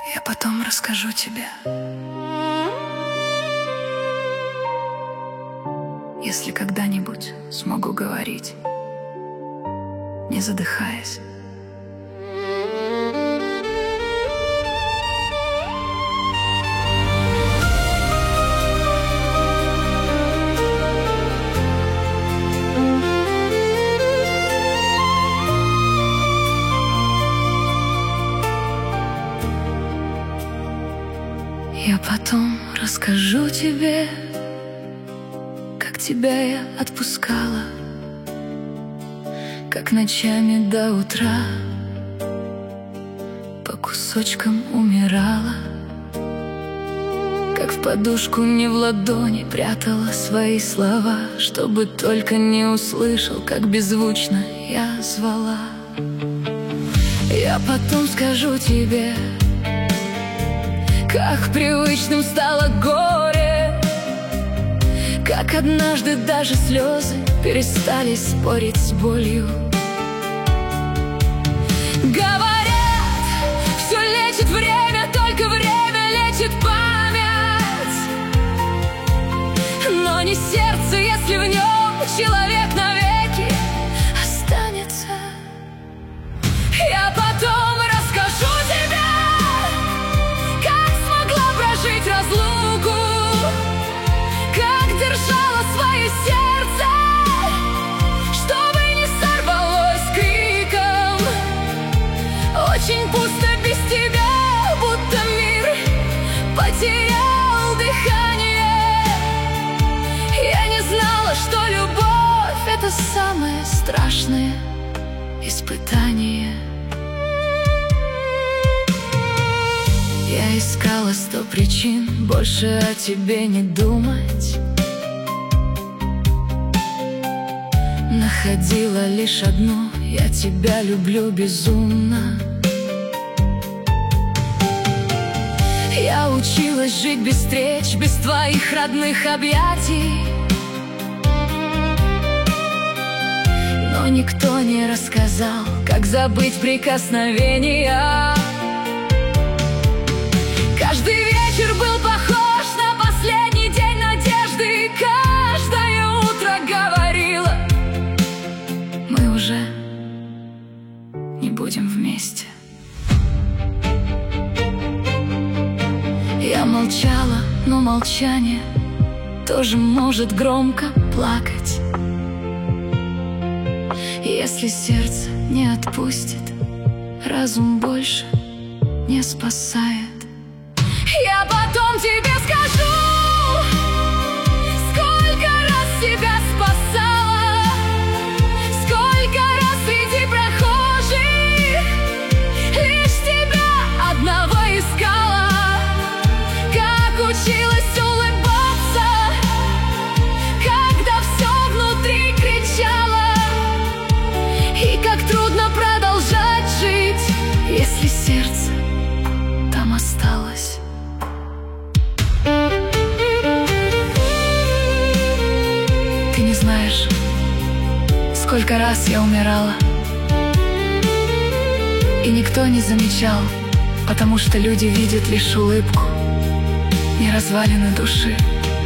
Я потом расскажу тебе, если когда-нибудь смогу говорить, не задыхаясь. Я потом расскажу тебе, как тебя я отпускала, как ночами до утра по кусочкам умирала, как в подушку не в ладони прятала свои слова, чтобы только не услышал, как беззвучно я звала. Я потом скажу тебе, как привычным стало горе, как однажды даже слезы перестали спорить с болью. Говорят, все лечит время, только время лечит память, но не сердце, если в нем человек навеки останется. Я потом расскажу тебе, разлуку, как держала свое сердце, чтобы не сорвалось криком. Очень пусто без тебя, будто мир потерял дыхание. Я не знала, что любовь — это самое страшное испытание. Я искала 100 причин больше о тебе не думать, находила лишь одну: я тебя люблю безумно. Я училась жить без встреч, без твоих родных объятий, но никто не рассказал, как забыть прикосновения. Каждый вечер был похож на последний день надежды, каждое утро говорила: мы уже не будем вместе. Я молчала, но молчание тоже может громко плакать. Если сердце не отпустит, разум больше не спасает. Я потом тебе скажу, сколько раз тебя спасала, сколько раз среди прохожих лишь тебя одного искала, как училась улыбаться, когда все внутри кричало, и как трудно продолжать жить, если сердце там осталось. Ты не знаешь, сколько раз я умирала, и никто не замечал, потому что люди видят лишь улыбку, не развалины души.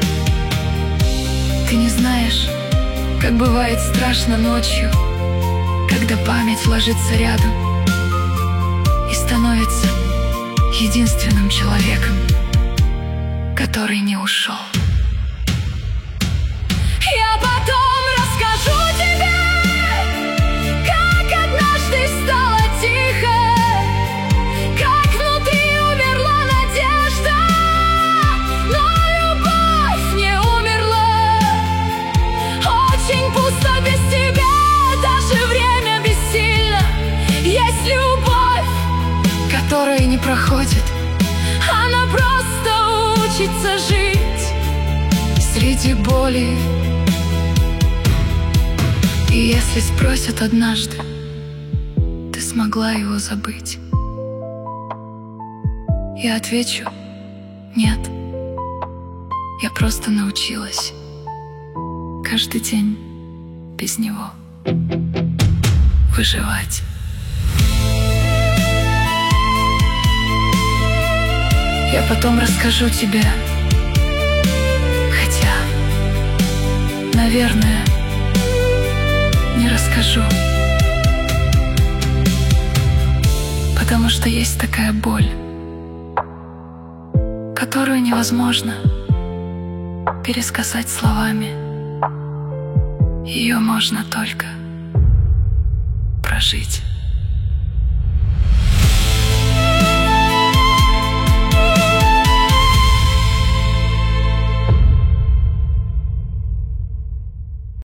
Ты не знаешь, как бывает страшно ночью, когда память ложится рядом и становится единственным человеком, который не ушел. Я потом расскажу тебе, как однажды стало тихо, как внутри умерла надежда, но любовь не умерла. Очень пусто без тебя, даже время бессильно. Есть любовь, которая не проходит, она просто учится жить среди боли. И если спросят однажды, ты смогла его забыть, я отвечу: нет, я просто научилась каждый день без него выживать. Я потом расскажу тебе. Хотя, наверное, не расскажу. Потому что есть такая боль, которую невозможно пересказать словами. Ее можно только прожить.